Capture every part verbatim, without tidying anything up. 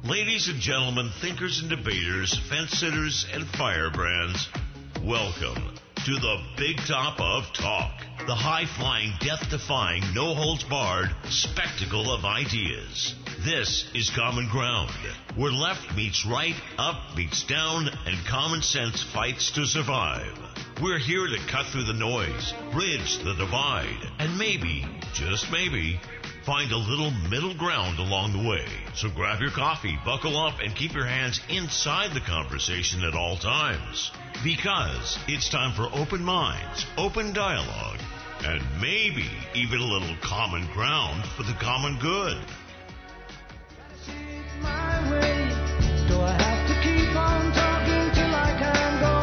Ladies and gentlemen, thinkers and debaters, fence-sitters, and firebrands, welcome to the Big Top of Talk, the high-flying, death-defying, no-holds-barred spectacle of ideas. This is Common Ground, where left meets right, up meets down, and common sense fights to survive. We're here to cut through the noise, bridge the divide, and maybe, just maybe, find a little middle ground along the way. So grab your coffee, buckle up, and keep your hands inside the conversation at all times. Because it's time for open minds, open dialogue, and maybe even a little common ground for the common good. My way. Do I have to keep on talking till I can go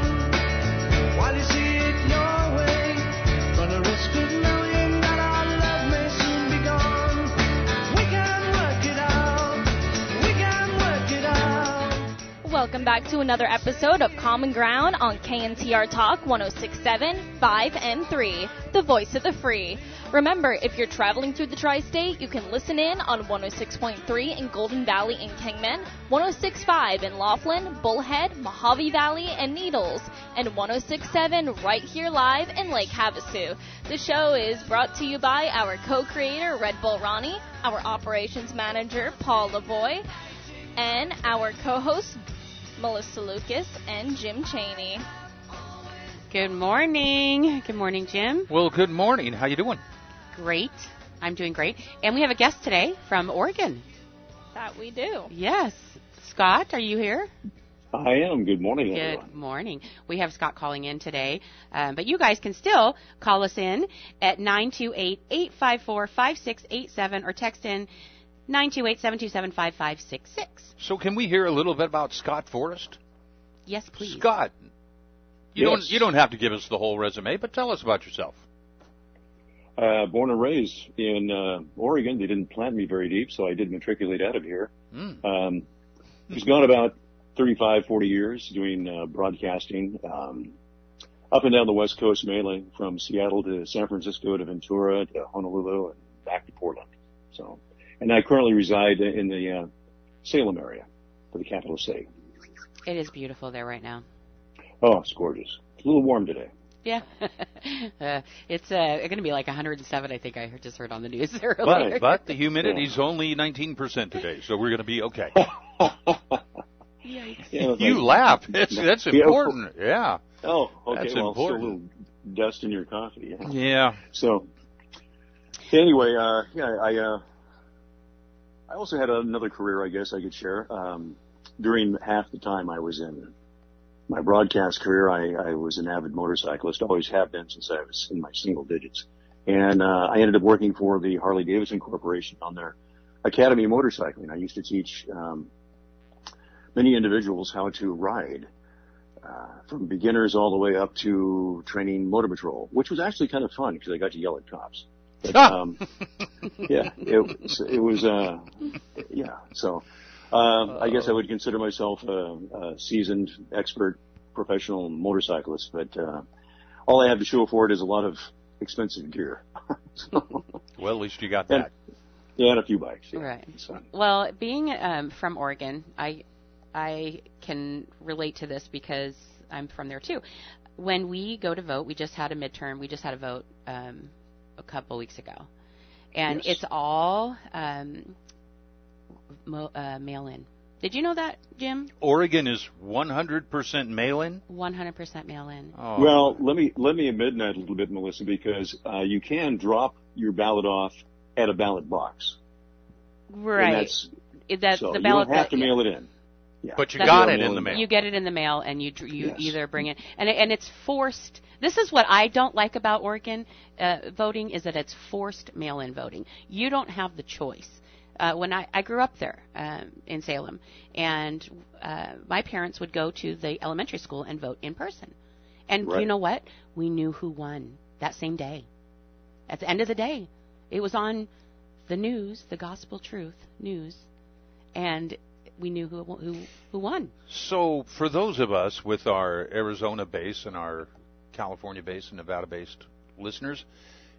on? While you see it your way, gonna risk a million that our love may soon be gone. We can work it out. We can work it out. Welcome back to another episode of Common Ground on K N T R Talk one oh six point seven, five and three, the voice of the free. Remember, if you're traveling through the tri-state, you can listen in on one oh six point three in Golden Valley and Kingman, one oh six point five in Laughlin, Bullhead, Mojave Valley, and Needles, and one oh six point seven right here live in Lake Havasu. The show is brought to you by our co-creator, Red Bull Ronnie, our operations manager, Paul Lavoie, and our co-hosts, Melissa Lucas and Jim Cheney. Good morning. Good morning, Jim. Well, good morning. How you doing? Great. I'm doing great. And we have a guest today from Oregon. That we do. Yes. Scott, are you here? I am. Good morning, Good everyone. morning. We have Scott calling in today. Um, but you guys can still call us in at nine two eight, eight five four, five six eight seven or text in nine two eight, seven two seven, five five six six. So can we hear a little bit about Scott Forrest? Yes, please. Scott, you Yes. don't you don't have to give us the whole resume, but tell us about yourself. Uh, born and raised in uh, Oregon. They didn't plant me very deep, so I did matriculate out of here. Mm. Um, was gone about thirty-five, forty years doing uh, broadcasting um, up and down the West Coast, mainly from Seattle to San Francisco to Ventura to Honolulu and back to Portland. So, and I currently reside in the uh, Salem area for the capital state. It is beautiful there right now. Oh, it's gorgeous. It's a little warm today. Yeah. uh, it's uh, going to be like one hundred seven, I think I heard, just heard on the news earlier. But, but the humidity's only nineteen percent today, so we're going to be okay. Yikes. Yeah, You like- laugh. That's, that's Yeah. important. Yeah. Oh, okay. That's well, important. still a little dust in your coffee. Yeah. Yeah. So, anyway, uh, yeah, I, uh, I also had another career, I guess I could share. Um, during half the time I was in my broadcast career, I, I was an avid motorcyclist, always have been since I was in my single digits. And, uh, I ended up working for the Harley-Davidson Corporation on their Academy of Motorcycling. I used to teach, um, many individuals how to ride. Uh, from beginners all the way up to training motor patrol, which was actually kind of fun because I got to yell at cops. But, um, yeah, it was, it was, uh, yeah, so, um, I guess I would consider myself a, a seasoned, expert, professional motorcyclist, but, uh, all I have to show for it is a lot of expensive gear. So, Well, at least you got and, that. yeah, and a few bikes. Yeah. Right. So, Well, being um, from Oregon, I I can relate to this because I'm from there too. When we go to vote, we just had a midterm. We just had a vote um, a couple weeks ago, and Yes. it's all um, mo- uh, mail-in. Did you know that, Jim? Oregon is one hundred percent mail-in? one hundred percent mail-in. Oh. Well, let me let me amend that a little bit, Melissa, because uh, you can drop your ballot off at a ballot box. And Right. that's, It- That's so the you ballot. don't have to that- mail it in. Yeah. But you That's got what it in I'm the mail. mail. You get it in the mail, and you you Yes. either bring it, and it, and it's forced. This is what I don't like about Oregon uh, voting is that it's forced mail-in voting. You don't have the choice. Uh, when I, I grew up there um, in Salem, and uh, my parents would go to the elementary school and vote in person. And Right. you know what? We knew who won that same day. At the end of the day, it was on the news, the Gospel Truth news, and we knew who who who won. So for those of us with our Arizona base and our California base and Nevada based listeners,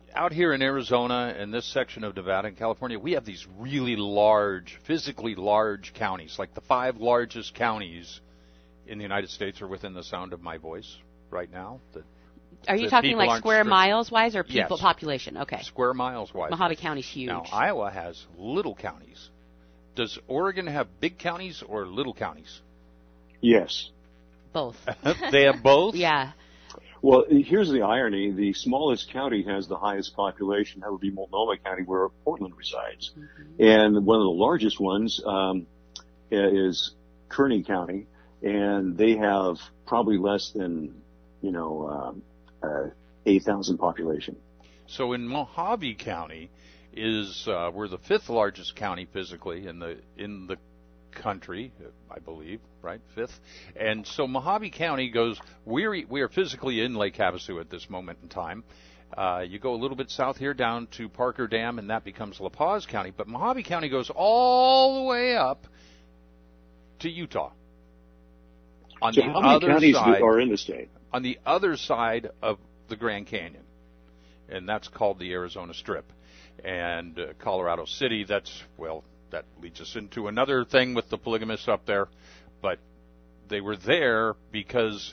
out here in Arizona and this section of Nevada and California, we have these really large, physically large counties. Like the five largest counties in the United States are within the sound of my voice right now. That, are you that talking like square strict. miles wise or people Yes. population? Okay. Square miles wise. Mojave County's huge. Now, Iowa has little counties. Does Oregon have big counties or little counties? Yes. Both. They have both? Yeah. Well, here's the irony. The smallest county has the highest population. That would be Multnomah County, where Portland resides. Mm-hmm. And one of the largest ones um, is Kearney County, and they have probably less than, you know, um, uh, eight thousand population. So in Mojave County is uh, we're the fifth largest county physically in the in the country, I believe, right? Fifth. And so Mojave County goes, we're, we are physically in Lake Havasu at this moment in time. Uh, you go a little bit south here down to Parker Dam, and that becomes La Paz County. But Mojave County goes all the way up to Utah. On so the how many other counties side, are in the state? On the other side of the Grand Canyon. And that's called the Arizona Strip. And uh, Colorado City, that's, well, that leads us into another thing with the polygamists up there. But they were there because,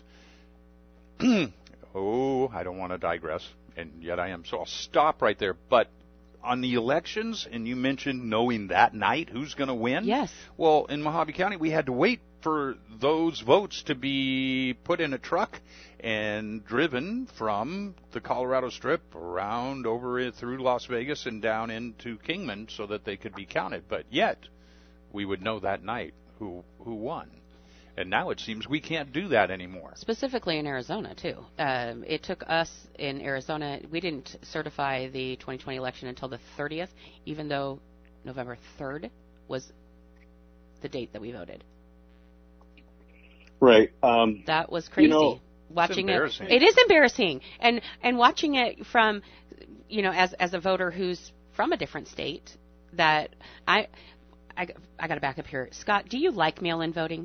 oh, I don't want to digress, and yet I am. So I'll stop right there. But on the elections, and you mentioned knowing that night who's going to win. Yes. Well, in Mojave County, we had to wait for those votes to be put in a truck and driven from the Colorado Strip around over through Las Vegas and down into Kingman so that they could be counted. But yet, we would know that night who who won. And now it seems we can't do that anymore. Specifically in Arizona, too. Um, it took us in Arizona, we didn't certify the twenty twenty election until the thirtieth, even though November third was the date that we voted. Right. Um, that was crazy. You know, watching it, it is embarrassing. And and watching it from, you know, as as a voter who's from a different state, that I, I, I got to back up here. Scott, do you like mail-in voting?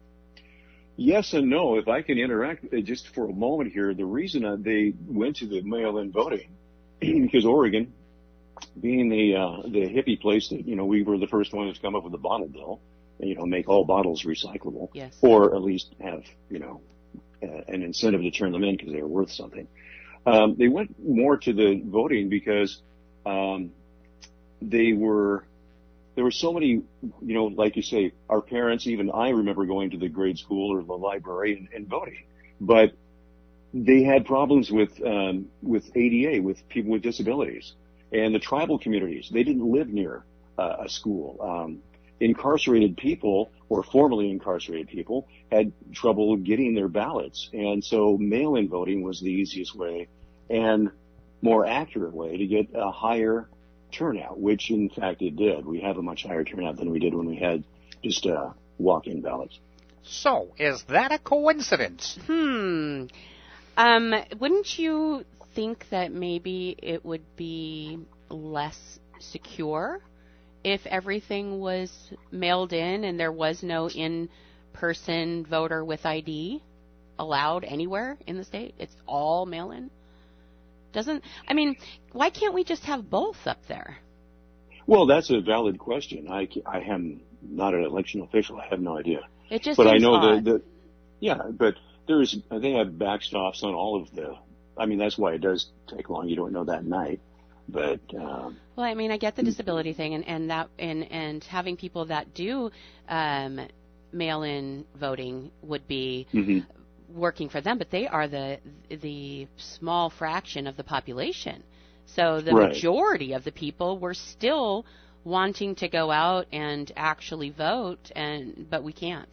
Yes and no. If I can interact just for a moment here, the reason uh, they went to the mail-in voting, because Oregon, being the uh, the hippie place that, you know, we were the first ones to come up with the bottle bill, and, you know, make all bottles recyclable, yes, or at least have, you know, uh, an incentive to turn them in because they're worth something. Um, they went more to the voting because um, they were. There were so many, you know, like you say, our parents, even I remember going to the grade school or the library and, and voting, but they had problems with um, with A D A, with people with disabilities, and the tribal communities. They didn't live near uh, a school. Um, incarcerated people, or formerly incarcerated people, had trouble getting their ballots, and so mail-in voting was the easiest way and more accurate way to get a higher turnout, which in fact it did. We have a much higher turnout than we did when we had just uh, walk-in ballots. So, is that a coincidence? Hmm. Um, wouldn't you think that maybe it would be less secure if everything was mailed in and there was no in-person voter with I D allowed anywhere in the state? It's all mail-in? Doesn't, I mean, why can't we just have both up there? Well, that's a valid question. I, I am not an election official. I have no idea. It just but seems I know odd. that, that, yeah, but there's, they have backstops on all of the, I mean, that's why it does take long. You don't know that night. But, um, well, I mean, I get the disability thing and, and that, and, and having people that do, um, mail-in voting would be, mm-hmm. working for them, but they are the the small fraction of the population. So the right. majority of the people were still wanting to go out and actually vote, and but we can't.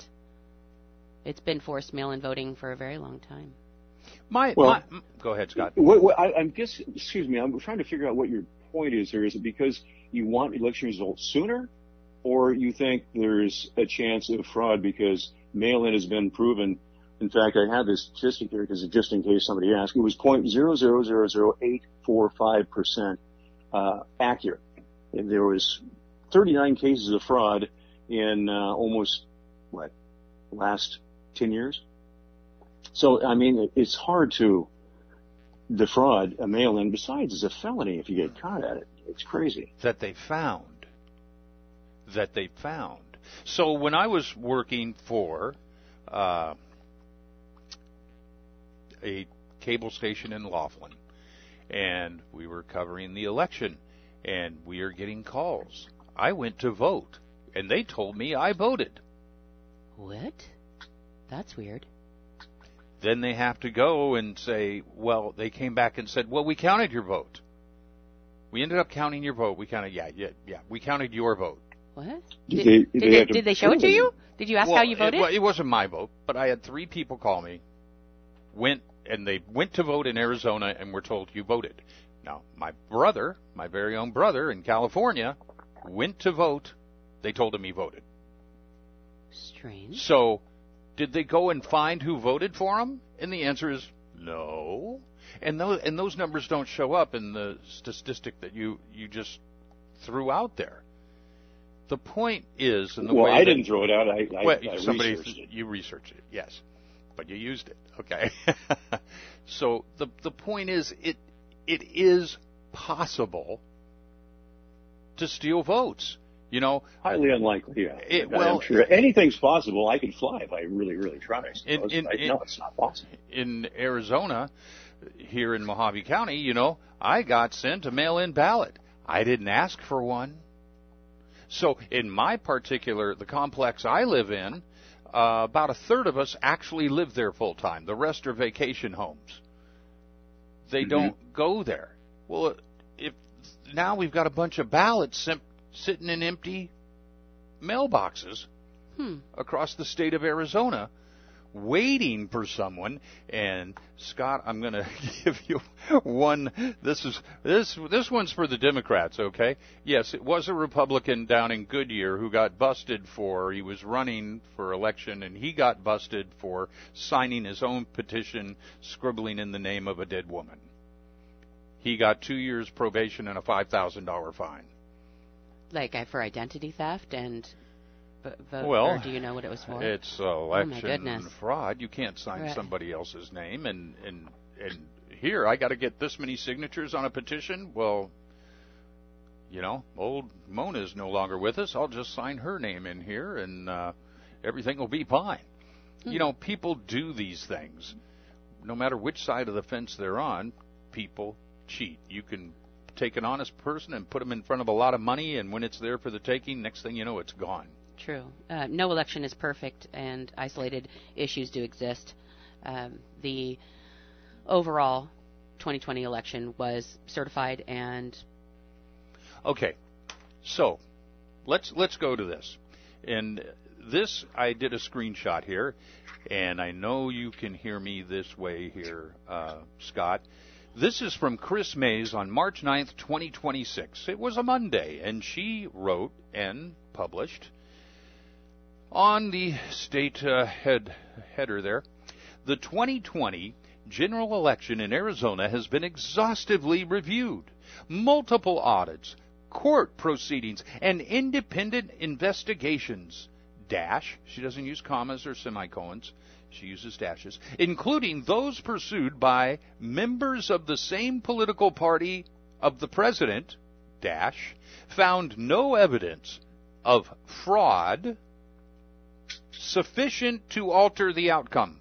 It's been forced mail-in voting for a very long time. My, well, my go ahead, Scott. What, what, I, I'm guess, excuse me, I'm trying to figure out what your point is here. Is it because you want election results sooner, or you think there's a chance of fraud because mail-in has been proven? In fact, I have this statistic here because just in case somebody asks, it was zero point zero zero zero zero eight four five percent uh, accurate. And there was thirty-nine cases of fraud in uh, almost, what, last ten years? So, I mean, it's hard to defraud a mail-in. Besides, it's a felony if you get caught at it. It's crazy. That they found. That they found. So when I was working for uh, a cable station in Laughlin, and we were covering the election, and we are getting calls, I went to vote, and they told me I voted. What? That's weird. Then they have to go and say, well, they came back and said, well, we counted your vote. We ended up counting your vote. We counted, yeah, yeah, yeah. We counted your vote. What? Did Did, they- did, they they, have to did they show it to prove it. you? Did you ask Well, how you voted? It, well, it wasn't my vote, but I had three people call me, went, and they went to vote in Arizona and were told you voted. Now, my brother, my very own brother in California, went to vote. They told him he voted. Strange. So, did they go and find who voted for him? And the answer is no. And those, and those numbers don't show up in the statistic that you, you just threw out there. The point is, in the well, way I that, didn't throw it out. I, I, well, I somebody researched it. you researched it, yes, but you used it. Okay. So the the point is, it it is possible to steal votes. You know, Highly unlikely, yeah. It- But well- I'm sure anything's possible. I could fly if I really, really try. I In- suppose. in- I, in- no, it's not possible. in Arizona, here in Mojave County, you know, I got sent a mail-in ballot. I didn't ask for one. So in my particular, the complex I live in, uh, about a third of us actually live there full time. The rest are vacation homes. They Mhm. don't go there. Well, if now we've got a bunch of ballots sim- sitting in empty mailboxes Hmm. across the state of Arizona, waiting for someone. And Scott, I'm going to give you one. This is this this one's for the Democrats, okay? Yes, it was a Republican down in Goodyear who got busted for he was running for election, and he got busted for signing his own petition, scribbling in the name of a dead woman. He got two years probation and a five thousand dollar fine. Like uh, for identity theft and v- vote, Well, or do you know what it was for? It's uh, Oh, my election goodness. fraud. You can't sign Right. somebody else's name, and and and here I got to get this many signatures on a petition. Well, you know, old Mona is no longer with us. I'll just sign her name in here, and uh, everything will be fine. Hmm. You know, people do these things. No matter which side of the fence they're on, people cheat. You can take an honest person and put them in front of a lot of money, and when it's there for the taking, next thing you know, it's gone. True. Uh, no election is perfect, and isolated issues do exist. Um, the overall twenty twenty election was certified, and Okay, so let's let's go to this. And this, I did a screenshot here, and I know you can hear me this way here, uh, Scott. This is from Chris Mays on March ninth, twenty twenty-six. It was a Monday, and she wrote and published on the state uh, head header there, the twenty twenty general election in Arizona has been exhaustively reviewed. Multiple audits, court proceedings, and independent investigations. Dash, she doesn't use commas or semicolons, she uses dashes, including those pursued by members of the same political party of the president, dash, found no evidence of fraud sufficient to alter the outcome.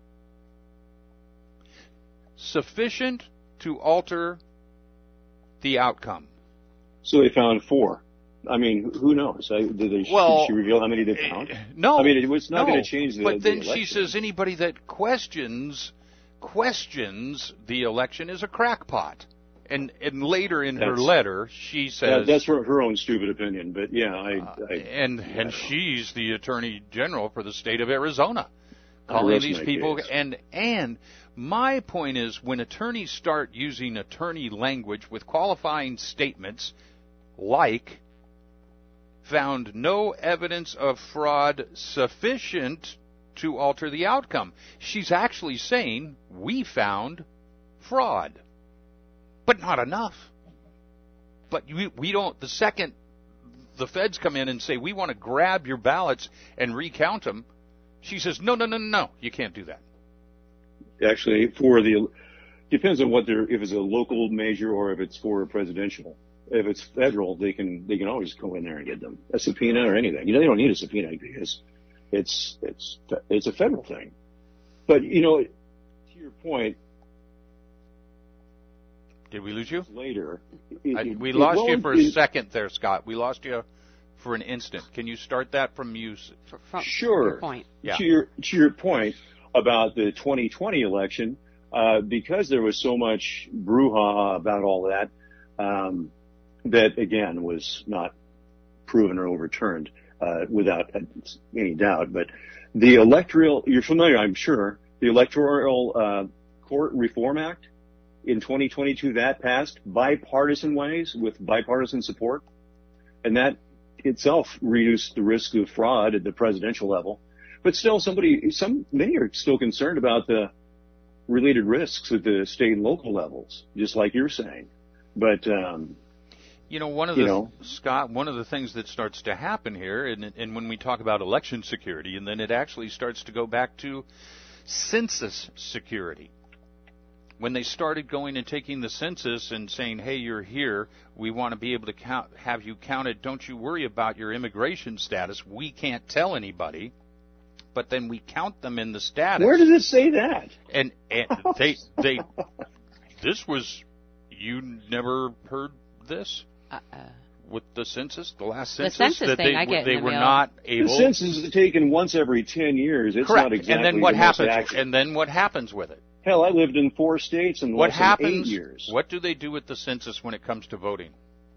Sufficient to alter the outcome. So they found four. I mean, who knows? I, did, they, Well, did she reveal how many they found? Uh, No. I mean, it was not no, going to change the But the then she election. says anybody that questions questions the election is a crackpot. And and later in her That's- letter, she That- says that's her, her own stupid opinion, but yeah, I, uh, I and yeah, and she's the attorney general for the state of Arizona, calling rest these my people. case. And and my point is, when attorneys start using attorney language with qualifying statements like found no evidence of fraud sufficient to alter the outcome, she's actually saying we found fraud, but not enough. But we, we don't, the second the feds come in and say, we want to grab your ballots and recount them, she says, no, no, no, no, no, you can't do that. actually for the depends on what they're, if it's a local measure or if it's for a presidential. If it's federal, they can they can always go in there and get them a subpoena or anything. You know, they don't need a subpoena because it's it's it's a federal thing. But you know, to your point, did we lose you? Later, I, it, we it, lost well, you for it, a second there, Scott. We lost you for an instant. Can you start that from you? From sure. Your point. Yeah. To your to your point about the twenty twenty election, uh, because there was so much brouhaha about all that. Um, that again was not proven or overturned uh, without any doubt. But the electoral, you're familiar, I'm sure, the Electoral uh, Court Reform Act in twenty twenty-two, that passed bipartisan ways with bipartisan support, and that itself reduced the risk of fraud at the presidential level. But still, somebody, some many are still concerned about the related risks at the state and local levels, just like you're saying. But um, You know, one of you the, know. Scott, one of the things that starts to happen here, and, and when we talk about election security, and then it actually starts to go back to census security. When they started going and taking the census and saying, hey, you're here, we want to be able to count, have you counted, don't you worry about your immigration status, we can't tell anybody, but then we count them in the status. Where does it say that? And, and they, they, this was, you never heard this? Uh, uh, With the census, the last The census, census that thing they, I get in they the were mail. not The able. census is taken once every ten years. It's Correct. not exactly and then what the most happens? accurate. And then what happens with it? Hell, I lived in four states in What less than eight happens? years. What do they do with the census when it comes to voting?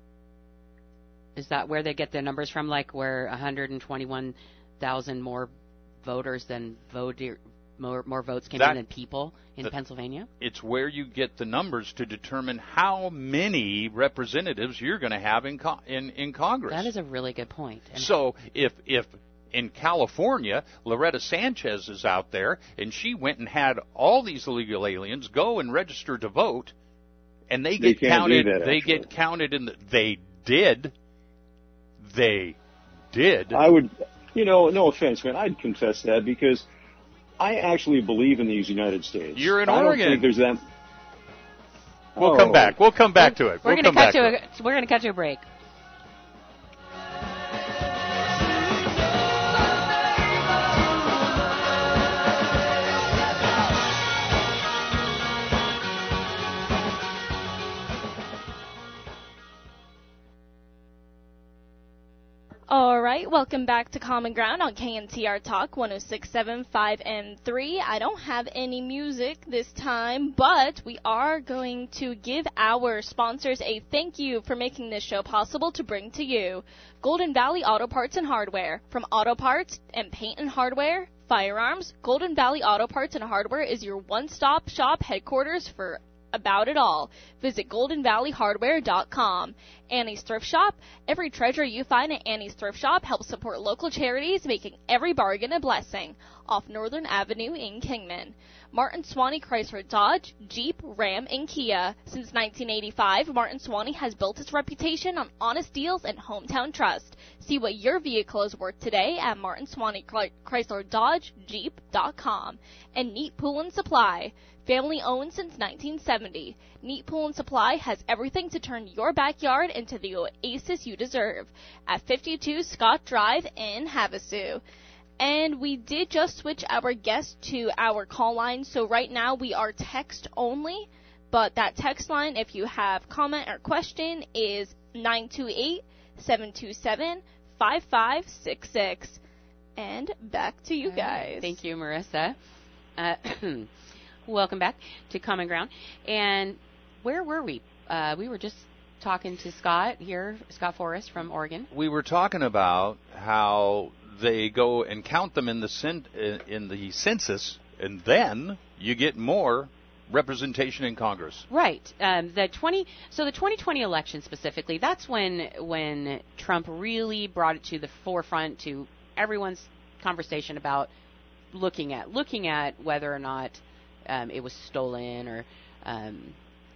Is that where they get their numbers from? Like where one hundred twenty-one thousand more voters than vote, more, more votes came That- in than people in the- Pennsylvania? It's where you get the numbers to determine how many representatives you're going to have in, co- in in Congress. That is a really good point. And So if if in California, Loretta Sanchez is out there, and she went and had all these illegal aliens go and register to vote, and they They get can't do counted. that, they actually. get counted in the. They did. They did. I would, you know, no offense, man, I'd confess that because I actually believe in these United States. You're in I Oregon. don't think there's that. We'll Oh. come back. We'll come back to it. We're we'll going come to cut back to to a, we're going to cut to a break. All right, welcome back to Common Ground on K N T R Talk one oh six point seven, five and three. I don't have any music this time, but we are going to give our sponsors a thank you for making this show possible to bring to you. Golden Valley Auto Parts and Hardware. From auto parts and paint and hardware, firearms, Golden Valley Auto Parts and Hardware is your one-stop shop headquarters for about it all. Visit golden valley hardware dot com. Annie's Thrift Shop. Every treasure you find at Annie's Thrift Shop helps support local charities, making every bargain a blessing. Off Northern Avenue in Kingman. Martin Swanee Chrysler Dodge, Jeep, Ram, and Kia. Since nineteen eighty-five, Martin Swanee has built its reputation on honest deals and hometown trust. See what your vehicle is worth today at Martin Swanee Chrysler Dodge Jeep dot com. And Neat Pool and Supply. Family owned since nineteen seventy. Neat Pool and Supply has everything to turn your backyard into the oasis you deserve at fifty-two Scott Drive in Havasu. And we did just switch our guest to our call line, so right now we are text only. But that text line, if you have comment or question, is nine two eight, seven two seven, five five six six. And back to you guys. Thank you, Marissa. Uh, welcome back to Common Ground. And where were we? Uh, we were just talking to Scott here, Scott Forrest from Oregon. We were talking about how they go and count them in the cen- in the census, and then you get more representation in Congress. Right. Um, the twenty so the twenty twenty election specifically, that's when when Trump really brought it to the forefront to everyone's conversation about looking at looking at whether or not um, it was stolen or um,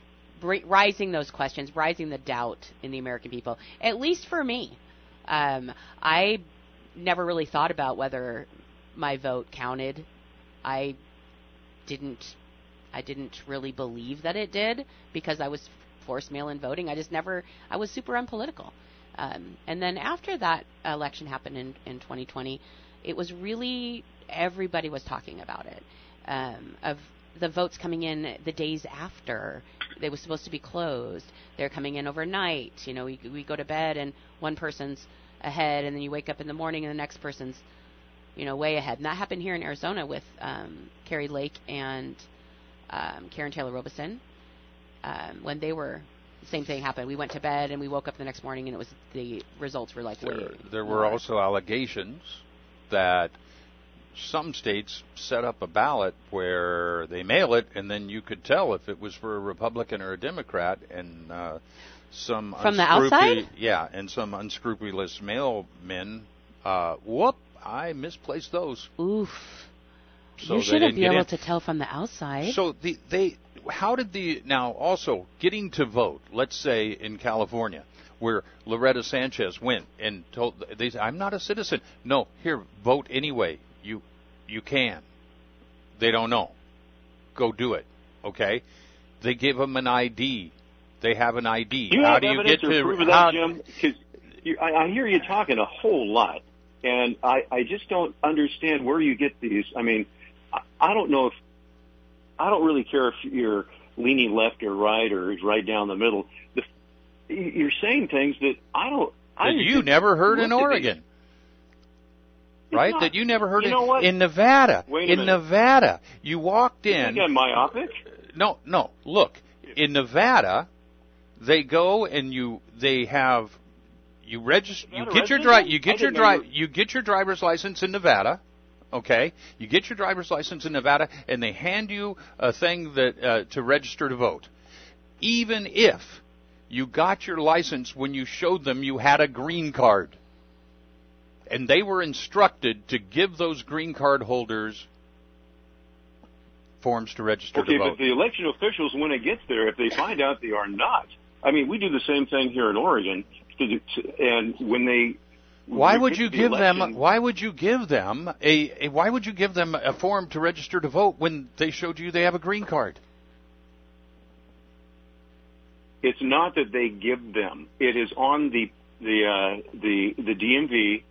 br- rising those questions, rising the doubt in the American people. At least for me, um, I never really thought about whether my vote counted. I didn't I didn't really believe that it did because I was forced mail-in voting. I just never, I was super unpolitical. Um, and then after that election happened in, in twenty twenty, it was really, everybody was talking about it, um, of the votes coming in the days after they were supposed to be closed. They're coming in overnight. You know, we, we go to bed and one person's ahead, and then you wake up in the morning and the next person's, you know, way ahead. And that happened here in Arizona with um, Carrie Lake and um, Karen Taylor Robison. Um, when they were, the same thing happened. We went to bed and we woke up the next morning and it was, the results were like way There, there more. were also allegations that some states set up a ballot where they mail it and then you could tell if it was for a Republican or a Democrat, and uh, some From the unscrupul- outside? Yeah, and some unscrupulous mailmen, uh, whoop, I misplaced those. Oof. So you they shouldn't didn't be get able in. to tell from the outside. So the they how did the now also getting to vote? Let's say in California, where Loretta Sanchez went and told they said, "I'm not a citizen." No, here, vote anyway. You you can. They don't know. Go do it. Okay. They give them an I D. They have an I D. Do you how have do you evidence get or to proof of how, that, Jim? Because I, I hear you talking a whole lot, and I, I just don't understand where you get these. I mean, I, I don't know if I don't really care if you're leaning left or right or right down the middle. The, you're saying things that I don't. I that you just never heard in looked at Oregon. these. Right? It's not- That you never heard you in, know what? in Nevada. Wait a in minute. Nevada. You walked You in. think I'm myopic? No, no. Look, in Nevada, they go and you they have you register you Nevada get your resident? dri- you I get your didn't know dri- you you get your driver's license in Nevada. Okay? You get your driver's license in Nevada and they hand you a thing that uh, to register to vote. Even if you got your license when you showed them you had a green card. And they were instructed to give those green card holders forms to register Okay, to vote. but the election officials, when it gets there, if they find out they are not, I mean, we do the same thing here in Oregon, to, to, and when they Why we would get you to the give them? election- Why would you give them a, a? Why would you give them a form to register to vote when they showed you they have a green card? It's not that they give them; it is on the the uh, the the D M V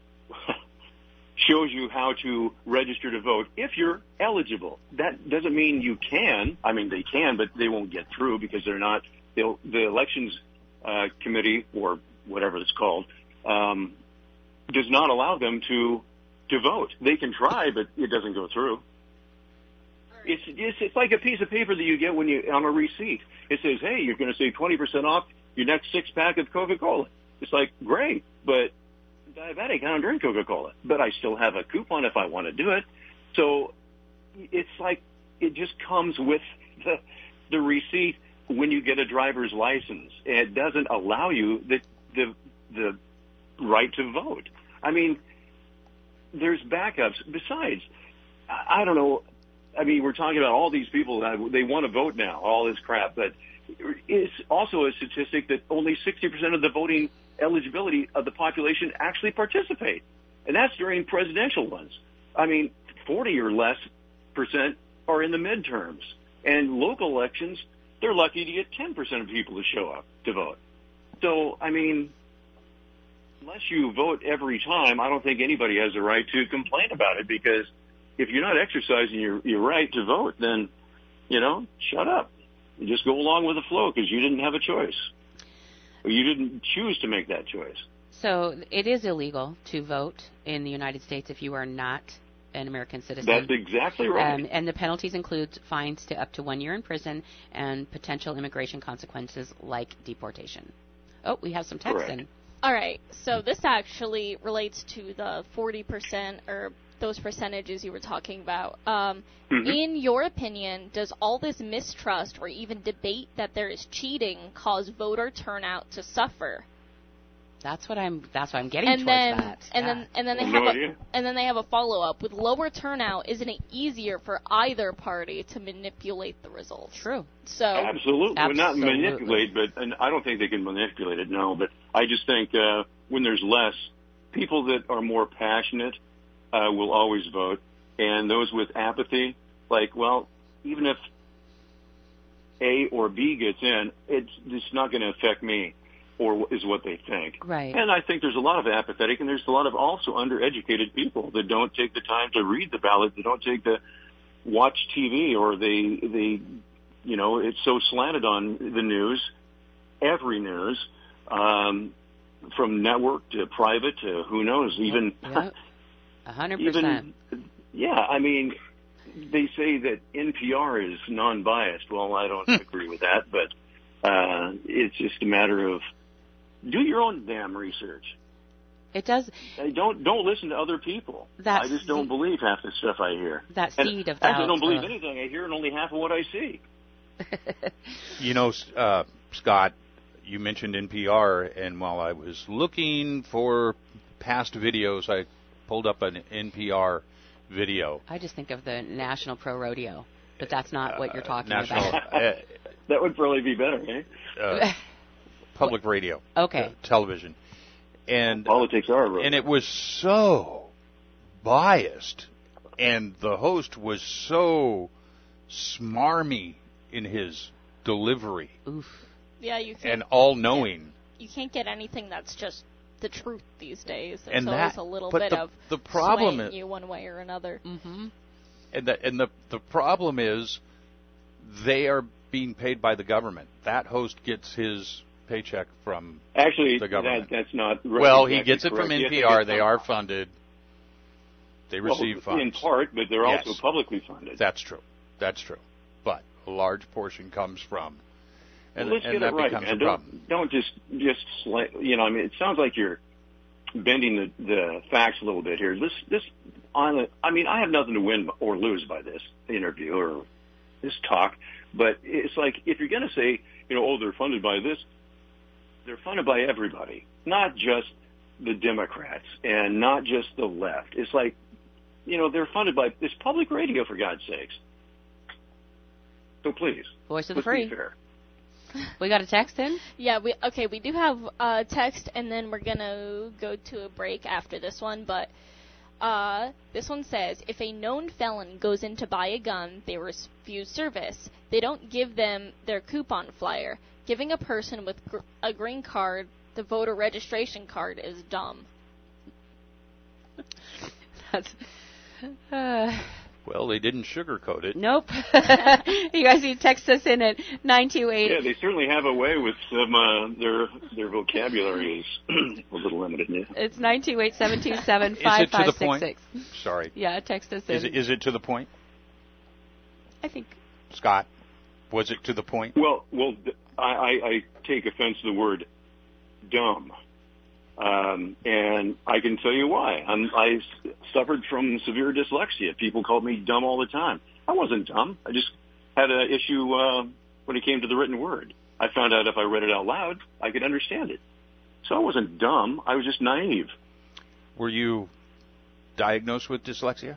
shows you how to register to vote if you're eligible. That doesn't mean you can. I mean, they can, but they won't get through because they're not. They'll, the elections uh, committee or whatever it's called um, does not allow them to to vote. They can try, but it doesn't go through. It's, it's it's like a piece of paper that you get when you on a receipt. It says, "Hey, you're going to save twenty percent off your next six pack of Coca-Cola." It's like, great, but I'm diabetic, I don't drink Coca-Cola, but I still have a coupon if I want to do it. So it's like it just comes with the the receipt when you get a driver's license. It doesn't allow you the the the right to vote. I mean, there's backups. Besides, I, I don't know. I mean, we're talking about all these people that they want to vote now, all this crap, but it's also a statistic that only sixty percent of the voting eligibility of the population actually participate. And that's during presidential ones. I mean, forty or less percent are in the midterms. And local elections, they're lucky to get ten percent of people to show up to vote. So, I mean, unless you vote every time, I don't think anybody has a right to complain about it, because if you're not exercising your, your right to vote, then, you know, shut up. You just go along with the flow because you didn't have a choice. Or you didn't choose to make that choice. So it is illegal to vote in the United States if you are not an American citizen. That's exactly right. Um, and the penalties include fines to up to one year in prison and potential immigration consequences like deportation. Oh, we have some text Correct. in. All right, so this actually relates to the forty percent or those percentages you were talking about. Um, Mhm. In your opinion, does all this mistrust or even debate that there is cheating cause voter turnout to suffer? That's what I'm. That's what I'm getting And towards then, that. and Yeah. then, and then they No have idea. a, and then they have a follow up with lower turnout. Isn't it easier for either party to manipulate the results? True. So Absolutely. Well, not Absolutely. manipulate, but and I don't think they can manipulate it, no. But I just think uh, when there's less, people that are more passionate uh, will always vote. And those with apathy, like, well, even if A or B gets in, it's it's not going to affect me, or is what they think. Right. And I think there's a lot of apathetic, and there's a lot of also undereducated people that don't take the time to read the ballot, that don't take the watch T V, or they they you know it's so slanted on the news, every news, um, from network to private to who knows, even Yep. A hundred even percent. yeah. I mean, they say that N P R is non-biased. Well, I don't agree with that, but uh, it's just a matter of do your own damn research. It does. Uh, Don't don't listen to other people. That I just don't seed- believe half the stuff I hear. That And seed of actually, I doubt. don't believe Ugh. anything I hear, and only half of what I see. You know, uh, Scott, you mentioned N P R, and while I was looking for past videos, I pulled up an N P R video. I just think of the National Pro Rodeo, but that's not what you're talking National about. uh, That would probably be better, eh? uh, public radio, Okay. uh, television, and Politics are real. and it was so biased, and the host was so smarmy in his delivery Oof. Yeah, you can't. and all-knowing. You can't get anything that's just the truth these days. There's And always that- a little but bit the- of the problem swaying is- you one way or another. Mm-hmm. And the and the the problem is they are being paid by the government. That host gets his paycheck from Actually, the government. that, that's not right, well, he exactly gets it correct. from Yes, N P R. get They some- are funded. They well, receive funds. in part, but they're Yes. also publicly funded. That's true. That's true. But a large portion comes from, and, well, let's and get that it right, becomes man. a problem. Don't, don't just just sli- you know. I mean, it sounds like you're bending the, the facts a little bit here. This this on. The, I mean, I have nothing to win or lose by this interview or this talk, but it's like if you're going to say, you know, oh, they're funded by this, they're funded by everybody, not just the Democrats and not just the left. It's like, you know, they're funded by this public radio, for God's sakes. So please, Voice of the let's free. be fair. We got a text in? Yeah, we okay. We do have uh, text, and then we're gonna go to a break after this one. But uh, this one says, if a known felon goes in to buy a gun, they refuse service. They don't give them their coupon flyer. Giving a person with gr- a green card the voter registration card is dumb. That's. Uh, Well, they didn't sugarcoat it. nope. You guys need to text us in at nine two eight. Yeah, they certainly have a way with some, uh, their their vocabulary is a little limited. Yeah. It's nine two eight, seven two seven, Is it five to five the six point? six. Sorry. Yeah, text us in. Is it, is it to the point, I think. Scott? Was it to the point? Well, well, I, I, I take offense to the word dumb. Um, and I can tell you why. I'm, I s- suffered from severe dyslexia. People called me dumb all the time. I wasn't dumb. I just had an issue uh, when it came to the written word. I found out if I read it out loud, I could understand it. So I wasn't dumb. I was just naive. Were you diagnosed with dyslexia?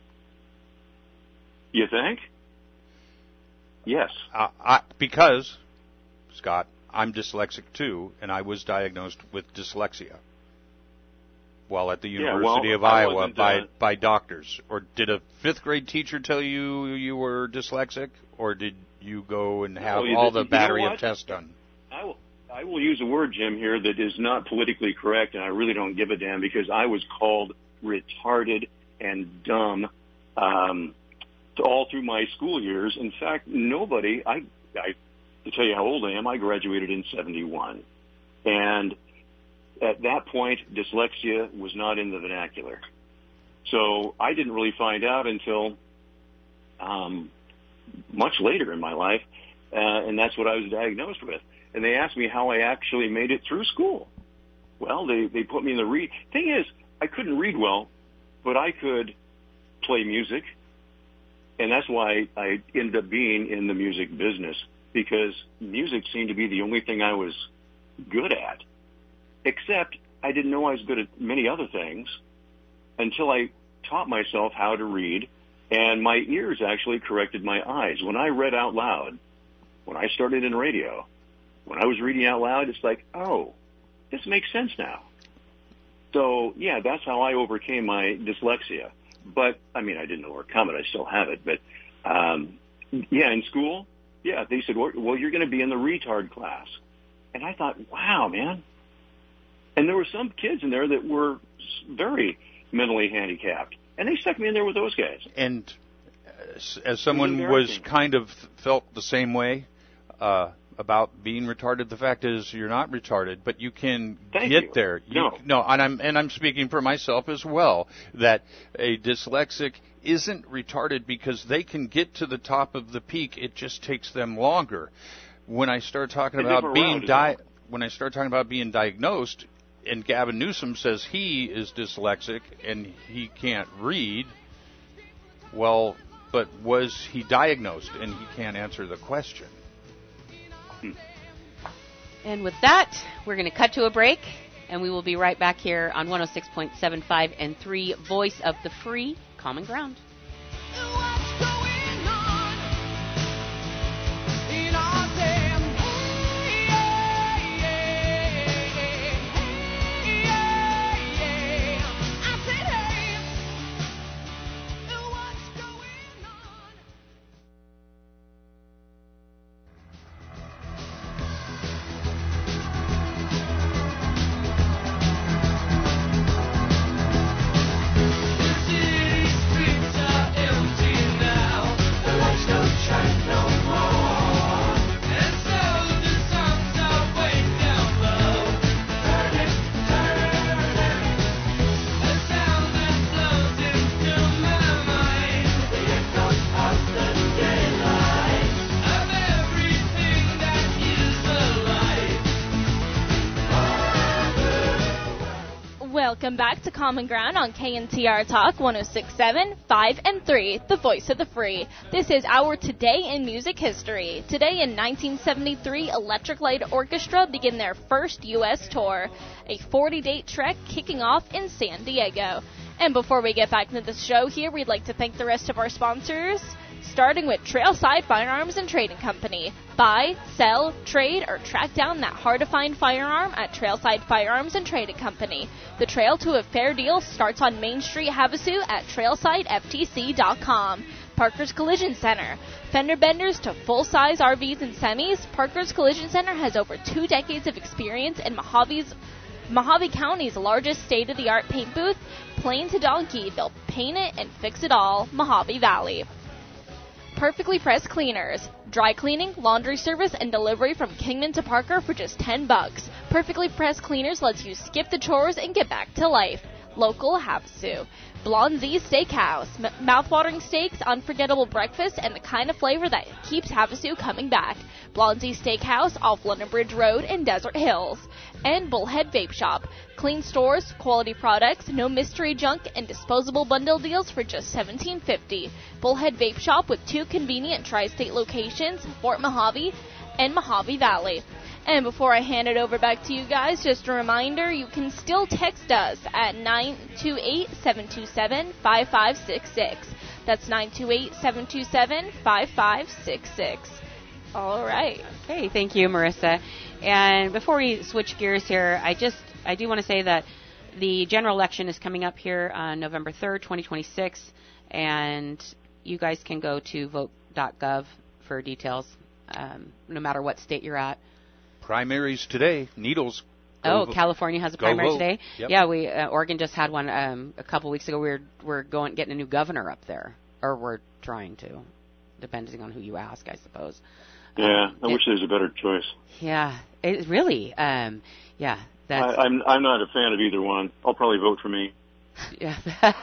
You think? Yes. Uh, I, because, Scott, I'm dyslexic too, and I was diagnosed with dyslexia while at the Yeah, University well, of I Iowa wasn't, by uh, by doctors. Or did a fifth grade teacher tell you you were dyslexic, or did you go and have Well, you- all you the know battery of what? tests done? I will, I will use a word, Jim, here that is not politically correct, and I really don't give a damn because I was called retarded and dumb um, all through my school years. In fact, nobody, I, I, to tell you how old I am, I graduated in seventy-one. And at that point, dyslexia was not in the vernacular. So I didn't really find out until um, much later in my life, uh, and that's what I was diagnosed with. And they asked me how I actually made it through school. Well, they, they put me in the read. Thing is, I couldn't read well, but I could play music. And that's why I ended up being in the music business, because music seemed to be the only thing I was good at. Except I didn't know I was good at many other things until I taught myself how to read, and my ears actually corrected my eyes. When I read out loud, when I started in radio, when I was reading out loud, it's like, oh, this makes sense now. So, yeah, that's how I overcame my dyslexia. But, I mean, I didn't overcome it. I still have it. But, um, yeah, in school, Yeah, they said, well, well you're going to be in the retard class. And I thought, wow, man. And there were some kids in there that were very mentally handicapped. And they stuck me in there with those guys. And as, as someone was kind of felt the same way uh, about being retarded, the fact is you're not retarded, but you can Thank get you. there. You, no. No, and I'm, and I'm speaking for myself as well, that a dyslexic isn't retarded because they can get to the top of the peak. It just takes them longer. When I start talking They about live being around di- it. when I start talking about being diagnosed, and Gavin Newsom says he is dyslexic and he can't read, well, but was he diagnosed? And he can't answer the question. Hmm. And with that, we're going to cut to a break, and we will be right back here on one oh six point seven five and three, Voice of the Free, Common Ground. What's going on in our damn hey, yeah, yeah, yeah. I said, hey, what's going on? Welcome back to Common Ground on K N T R Talk one oh six point seven, five, and three, the voice of the free. This is our Today in Music History. Today in nineteen seventy-three, Electric Light Orchestra begin their first U S tour, a forty-date trek kicking off in San Diego. And before we get back into the show here, we'd like to thank the rest of our sponsors, starting with Trailside Firearms and Trading Company. Buy, sell, trade, or track down that hard-to-find firearm at Trailside Firearms and Trading Company. The trail to a fair deal starts on Main Street, Havasu at trailside f t c dot com. Parker's Collision Center. Fender benders to full-size R Vs and semis, Parker's Collision Center has over two decades of experience in Mojave's Mojave County's largest state-of-the-art paint booth. Plain to donkey, they'll paint it and fix it all. Mojave Valley. Perfectly Pressed Cleaners. Dry cleaning, laundry service, and delivery from Kingman to Parker for just ten bucks. Perfectly Pressed Cleaners lets you skip the chores and get back to life. Local Havasu. Blondie's Steakhouse. M- mouth-watering steaks, unforgettable breakfast, and the kind of flavor that keeps Havasu coming back. Blondie's Steakhouse off London Bridge Road in Desert Hills. And Bullhead Vape Shop. Clean stores, quality products, no mystery junk, and disposable bundle deals for just seventeen fifty. Bullhead Vape Shop with two convenient tri-state locations, Fort Mojave and Mojave Valley. And before I hand it over back to you guys, just a reminder, you can still text us at nine two eight, seven two seven, five five six six. That's nine two eight, seven two seven, five five six six. All right. Okay, thank you, Marissa. And before we switch gears here, I just I do want to say that the general election is coming up here on November third, twenty twenty-six, and you guys can go to vote dot gov for details, um, no matter what state you're at. Primaries today. Needles. Oh, California has a primary vote. today. Yep. Yeah, we uh, Oregon just had one um, a couple weeks ago. We're we're going getting a new governor up there, or we're trying to, depending on who you ask, I suppose. Yeah, um, I it, wish there was a better choice. Yeah, it really. Um, yeah, that's. I, I'm I'm not a fan of either one. I'll probably vote for me. Yeah.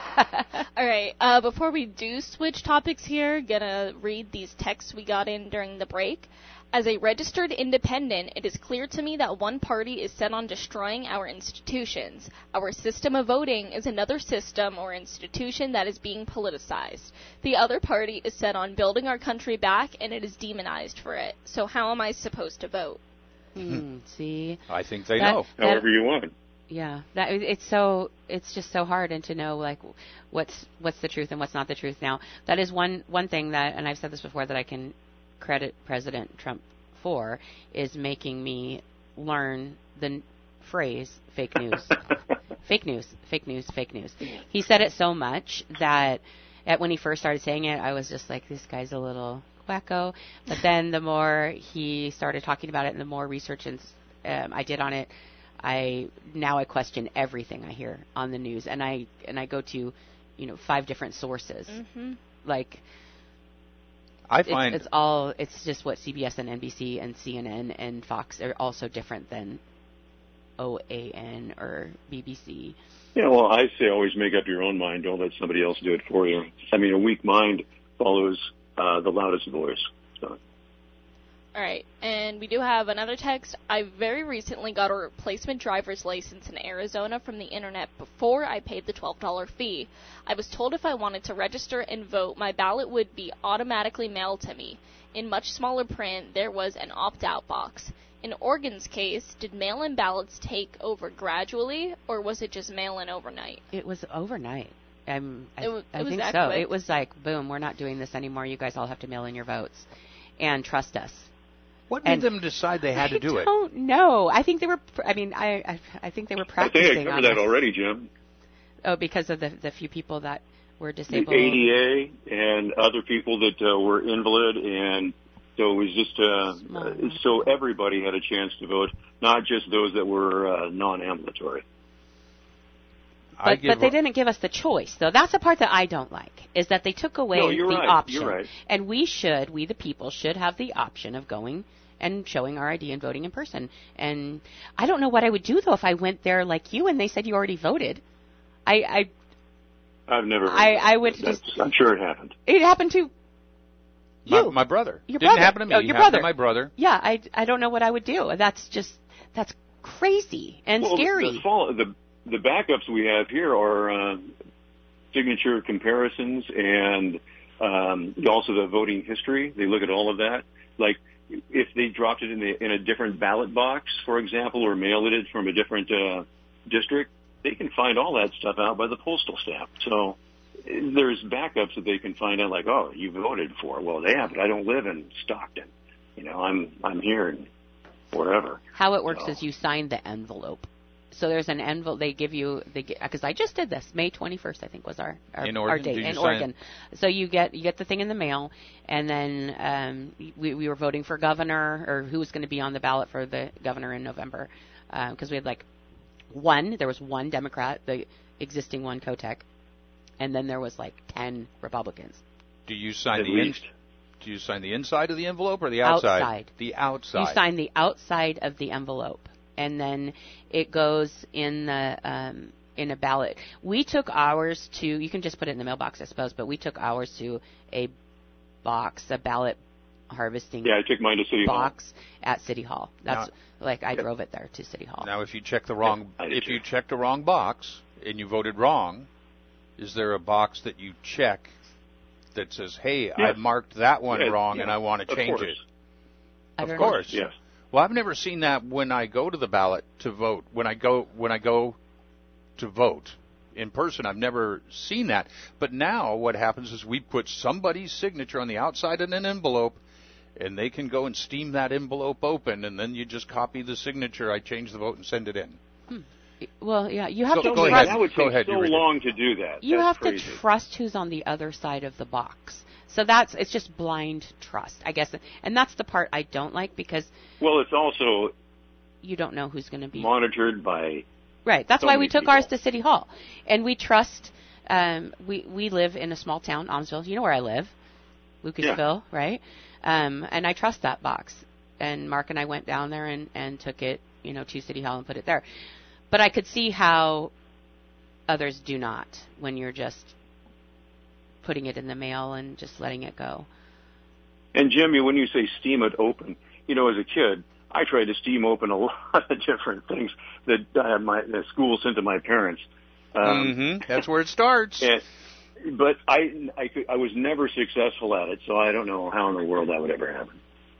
All right. Uh, before we do switch topics here, gonna read these texts we got in during the break. As a registered independent, it is clear to me that one party is set on destroying our institutions. Our system of voting is another system or institution that is being politicized. The other party is set on building our country back, and it is demonized for it. So how am I supposed to vote? Hmm, see, I think they That- know. that- However you want. yeah, that it's so it's just so hard and to know like what's what's the truth and what's not the truth. Now, that is one one thing that, and I've said this before, that I can credit President Trump for, is making me learn the n- phrase fake news. Fake news, fake news, fake news. He said it so much that at when he first started saying it, I was just like, this guy's a little wacko. But then the more he started talking about it and the more research and, um, I did on it, I now I question everything I hear on the news, and I and I go to, you know, five different sources. Mm-hmm. Like, I find it's, it's all it's just what C B S and N B C and C N N and Fox are also different than O A N or B B C. Yeah, well, I say always make up your own mind. Don't let somebody else do it for you. I mean, a weak mind follows uh, the loudest voice. So. All right, and we do have another text. I very recently got a replacement driver's license in Arizona from the internet before I paid the twelve dollars fee. I was told if I wanted to register and vote, my ballot would be automatically mailed to me. In much smaller print, there was an opt-out box. In Oregon's case, did mail-in ballots take over gradually, or was it just mail-in overnight? It was overnight. Um, I, It wa- it I was think that so. quick? It was like, boom, we're not doing this anymore. You guys all have to mail in your votes. And trust us. what made and- them decide they had to do I it? don't know. I think they were, pr- I mean, I I, I think they were I practicing think I on covered that this. already, Jim. Oh, because of the, the few people that were The disabled. A D A and other people that uh, were invalid, and so it was just uh, Small. uh, so everybody had a chance to vote, not just those that were uh, non-ambulatory. I But, give but they her- didn't give us the choice, though. That's the part that I don't like, is that they took away No, you're the right. option. You're right. And we should, we the people, should have the option of going and showing our I D and voting in person. And I don't know what I would do, though, if I went there like you and they said you already voted. I, I I've never. Heard I- of that. I would That's- just- I'm sure it happened. it happened to my, you. my brother. Your Didn't brother. happen to me. Oh, It your happened brother. to my brother. Yeah, I, I don't know what I would do. That's just, that's crazy and well, scary. The, follow, the the backups we have here are uh, signature comparisons and um, also the voting history. They look at all of that. Like if they dropped it in the in a different ballot box, for example, or mailed it from a different uh, district, they can find all that stuff out by the postal stamp. So there's backups that they can find out, like, oh, you voted for. Well, they have, but I don't live in Stockton. You know, I'm I'm here in wherever. How it works So- is you sign the envelope. So there's an envelope they give you. They because I just did this. May twenty-first, I think, was our our, In our Oregon? date Did you in sign Oregon. So you get you get the thing in the mail, and then um, we we were voting for governor or who was going to be on the ballot for the governor in November because we had like one. There was one Democrat, the existing one, Kotek, and then there was like ten Republicans. Do you sign At the in, least. Do you sign the inside of the envelope or the outside? Outside. The outside. You sign the outside of the envelope, and then it goes in the um, in a ballot. We took ours to. You can just put it in the mailbox, I suppose, but we took ours to a box, a ballot harvesting Yeah, I took mine to City Hall. box at City Hall. That's Now- like I drove it there to City Hall. Now, if you check the wrong, I did if too. you check the wrong box and you voted wrong, is there a box that you check that says, "Hey, I Yes. marked that one Yeah, wrong yeah, and I want to of change course. it"? I Of don't know. course. Yes. Well, I've never seen that when I go to the ballot to vote. When I go when I go to vote in person, I've never seen that. But now what happens is we put somebody's signature on the outside of an envelope, and they can go and steam that envelope open, and then you just copy the signature. I change the vote and send it in. Well, yeah, you have So- to go trust. ahead. That would Go take ahead, so you read it. long to do that. You That's have crazy. to trust who's on the other side of the box. So that's it's just blind trust, I guess, and that's the part I don't like because Well, it's also you don't know who's going to be monitored by. right. That's so why many we took people. ours to City Hall, and we trust. Um, we we live in a small town, Almsville. You know where I live, Lucasville, right? Um, and I trust that box. And Mark and I went down there and and took it, you know, to City Hall and put it there. But I could see how others do not when you're just putting it in the mail and just letting it go. And Jimmy, when you say steam it open, you know, as a kid, I tried to steam open a lot of different things that uh, my the school sent to my parents. Um, Mm-hmm. That's where it starts. and, but I, I, could, I was never successful at it, so I don't know how in the world that would ever happen.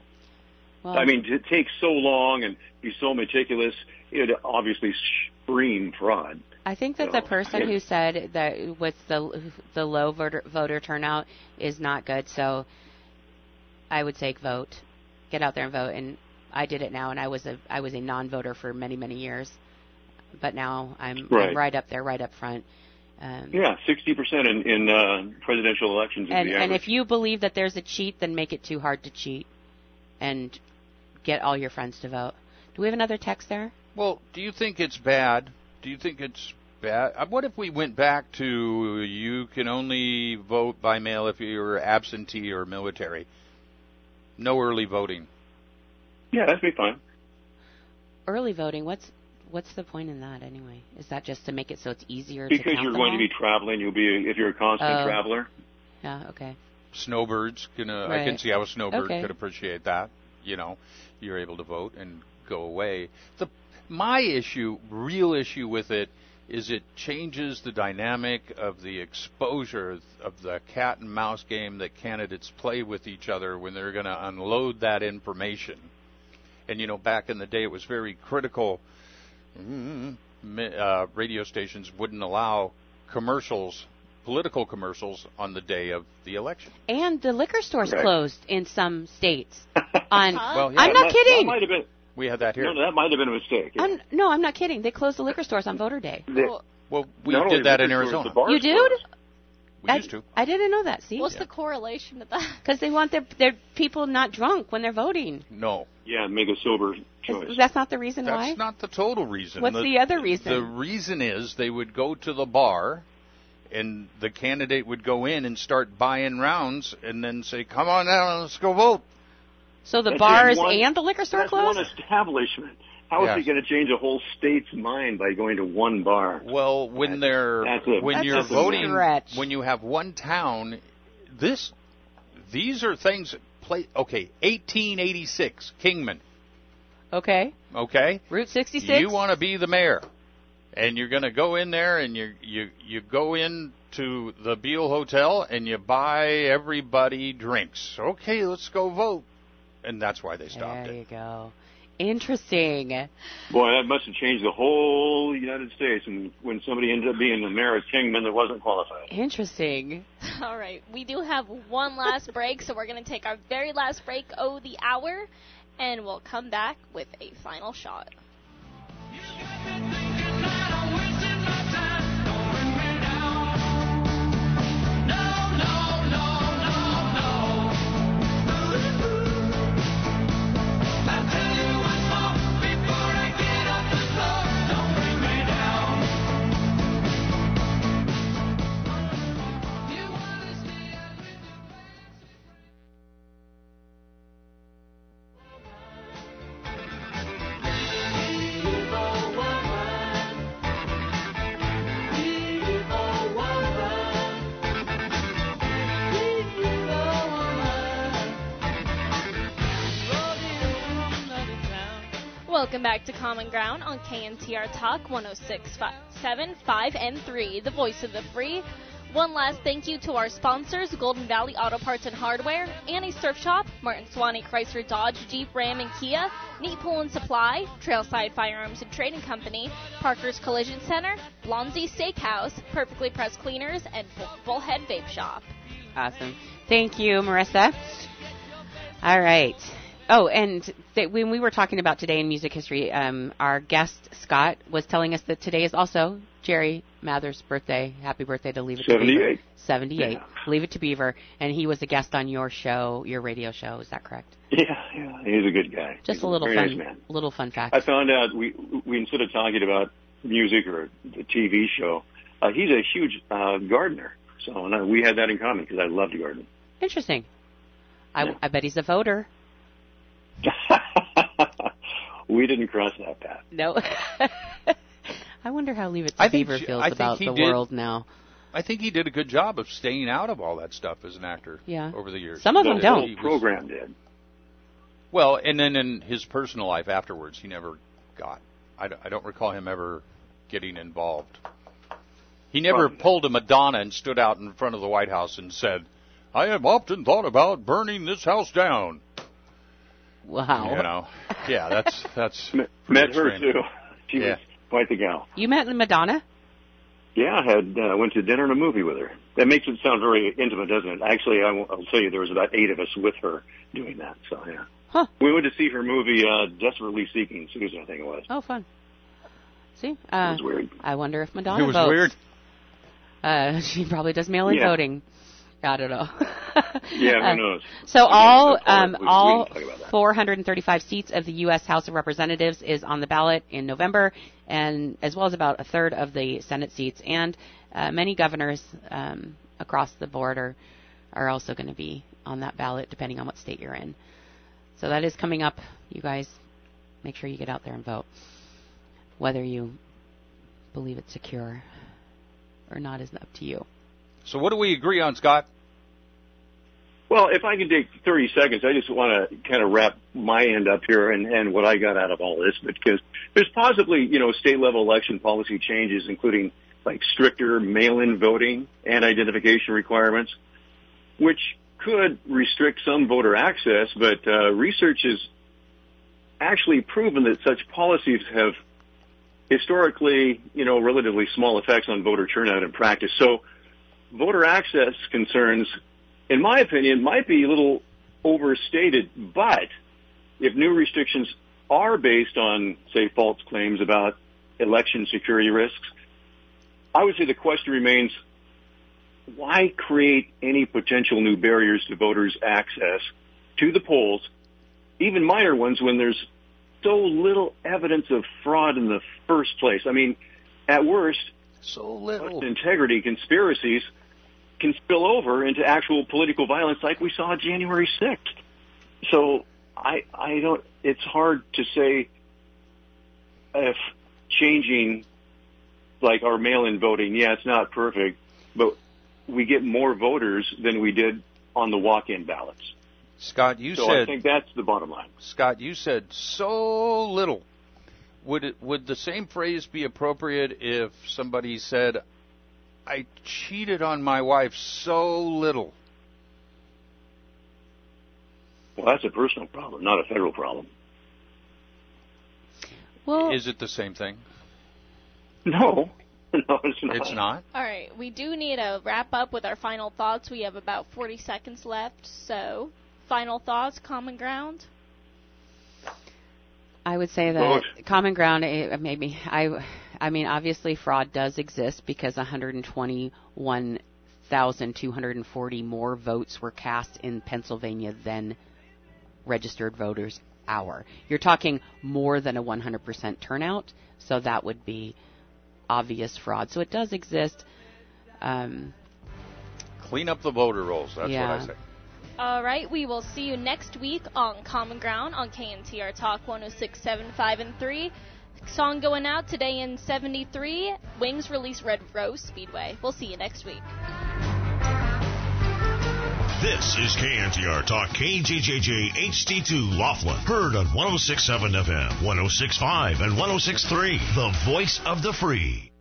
Well, I mean, to take so long and be so meticulous, it would obviously scream fraud. I think that the So, person I- who said that with the the low voter voter turnout is not good, so I would say vote, get out there and vote. And I did it now, and I was a I was a non-voter for many many years, but now I'm Right. I'm right up there, right up front. Um, Yeah, sixty percent in, in uh, presidential elections is and, the and average. if you believe that there's a cheat, then make it too hard to cheat and get all your friends to vote. Do we have another text there? Well, do you think it's bad? Do you think it's bad? Uh, What if we went back to you can only vote by mail if you're absentee or military? No early voting. Yeah, that'd be fine. Early voting, what's what's the point in that anyway? Is that just to make it so it's easier to Because count you're them going all? to be traveling, you'll be if you're a constant Oh. traveler. Yeah, okay. Snowbirds can uh, I Right. can see how a snowbird Okay. could appreciate that. You know, you're able to vote and go away. The my issue, real issue with it, is it changes the dynamic of the exposure of the cat and mouse game that candidates play with each other when they're going to unload that information. And you know, back in the day, it was very critical. Mm, uh, radio stations wouldn't allow commercials, political commercials, on the day of the election. And the liquor stores Right. closed in some states. On Huh? Well, yeah, I'm not That- kidding. That might have been, we had that here. no, that might have been a mistake. Yeah. I'm, no, I'm not kidding. They closed the liquor stores on voter day. The- Well, we not only did that in liquor stores, Arizona. the bars You did? closed. We I, used to. I didn't know that. See, What's the correlation to that? because they want their their people not drunk when they're voting. No, Yeah, make a sober choice. Is- That's not the reason that's why. not the total reason. What's the other reason? The reason is they would go to the bar, and the candidate would go in and start buying rounds, and then say, "Come on now, let's go vote." So the That's bars one- and the liquor store That's closed. one establishment. How is Yes. he going to change a whole state's mind by going to one bar? Well, when That's- they're that's a- when That's you're a voting, stretch. when you have one town, this these are things. that Play okay, eighteen eighty-six, Kingman. Okay, Okay, Route sixty-six. you want to be the mayor, and you're going to go in there, and you you you go in to the Beale Hotel, and you buy everybody drinks. Okay, let's go vote, and that's why they stopped There it. you go. Interesting. Boy, that must have changed the whole United States. And when somebody ended up being the mayor of Kingman that wasn't qualified. Interesting. All right, we do have one last break, so we're going to take our very last break of the hour, and we'll come back with a final shot. Welcome back to Common Ground on K N T R Talk one oh six point seven, five, and three, the voice of the free. One last thank you to our sponsors, Golden Valley Auto Parts and Hardware, Annie Surf Shop, Martin Swanee Chrysler Dodge, Jeep, Ram, and Kia, Neat Pool and Supply, Trailside Firearms and Trading Company, Parker's Collision Center, Lonzy Steakhouse, Perfectly Pressed Cleaners, and Bullhead Vape Shop. Awesome. Thank you, Marissa. All right. Oh, and th- when we were talking about today in music history, um, our guest, Scott, was telling us that today is also Jerry Mather's birthday. Happy birthday to Leave It to Beaver. seventy-eight. seventy-eight. Yeah. Leave It to Beaver. And he was a guest on your show, your radio show. Is that correct? Yeah, yeah, he's a good guy. Just He's a little very fun, nice man. little fun fact. I found out we we instead of talking about music or the T V show, uh, he's a huge uh, gardener. So and, uh, we had that in common because I love to garden. Interesting. I, Yeah. I bet he's a voter. We didn't cross that path. No. I wonder how Leave It to I think Beaver she- feels I think about he the did- world now. I think he did a good job of staying out of all that stuff as an actor. Yeah. Over the years. Some of the them whole don't. He was- program did. Well, and then in his personal life afterwards, he never got. I don't, I don't recall him ever getting involved. He never Probably. pulled a Madonna and stood out in front of the White House and said, "I have often thought about burning this house down." Wow. You know, yeah, that's that's M- pretty met her extreme. too. She Yeah. was quite the gal. You met Madonna? Yeah, I had uh, went to dinner and a movie with her. That makes it sound very intimate, doesn't it? Actually, I will, I'll tell you, there was about eight of us with her doing that. So yeah, Huh. we went to see her movie, uh, Desperately Seeking Susan, I think it was. Oh, fun. See? It Uh, was weird. I wonder if Madonna It was votes. weird. Uh, she probably does mail-in Yeah. voting. I don't know. Yeah, who Uh, knows? So Again, all that's hard. um, We- we all can talk about that. four hundred thirty-five seats of the U S House of Representatives is on the ballot in November, and as well as about a third of the Senate seats. And uh, many governors um, across the board are, are also going to be on that ballot, depending on what state you're in. So that is coming up. You guys, make sure you get out there and vote. Whether you believe it's secure or not is up to you. So what do we agree on, Scott? Well, if I can take thirty seconds, I just want to kind of wrap my end up here and, and what I got out of all this, because there's possibly, you know, state level election policy changes, including like stricter mail-in voting and identification requirements, which could restrict some voter access, but uh, research has actually proven that such policies have historically, you know, relatively small effects on voter turnout in practice. So voter access concerns, in my opinion, might be a little overstated, but if new restrictions are based on, say, false claims about election security risks, I would say the question remains, why create any potential new barriers to voters' access to the polls, even minor ones, when there's so little evidence of fraud in the first place? I mean, at worst, So little. integrity conspiracies can spill over into actual political violence like we saw January sixth. So I, I don't, it's hard to say if changing like our mail-in voting, yeah, it's not perfect, but we get more voters than we did on the walk-in ballots. Scott, you So I said think that's the bottom line. Scott, you said so little. Would it, would the same phrase be appropriate if somebody said, I cheated on my wife so little? Well, that's a personal problem, not a federal problem. Well, Is it the same thing? No, no, it's not. It's not. All right, we do need to wrap up with our final thoughts. We have about forty seconds left, so final thoughts, common ground. I would say that Vote. common ground, eh, maybe. I, I mean, obviously fraud does exist because one hundred twenty-one thousand two hundred forty more votes were cast in Pennsylvania than registered voters hour. You're talking more than a one hundred percent turnout, so that would be obvious fraud. So it does exist. Um, Clean up the voter rolls. That's Yeah. what I say. All right, we will see you next week on Common Ground on K N T R Talk one oh six point seven, five, and three. Song going out today in seventy-three. Wings release Red Rose Speedway. We'll see you next week. This is K N T R Talk, K J J J H D two Laughlin. Heard on one oh six point seven F M, one oh six point five, and one oh six point three. The voice of the free.